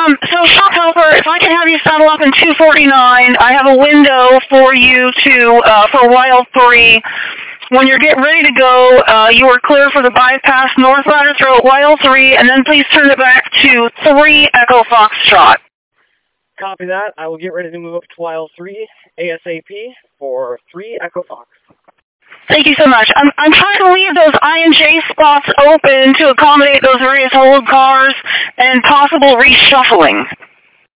So Shop Helper, if I can have you saddle up in 249, I have a window for you to, for Wild 3. When you're getting ready to go, you are clear for the bypass North Ladder Throat, Wild 3, and then please turn it back to 3 Echo Foxtrot. Copy that. I will get ready to move up to Wild 3 ASAP for 3 Echo Fox. Thank you so much. I'm trying to leave those I&J spots open to accommodate those various old cars and possible reshuffling.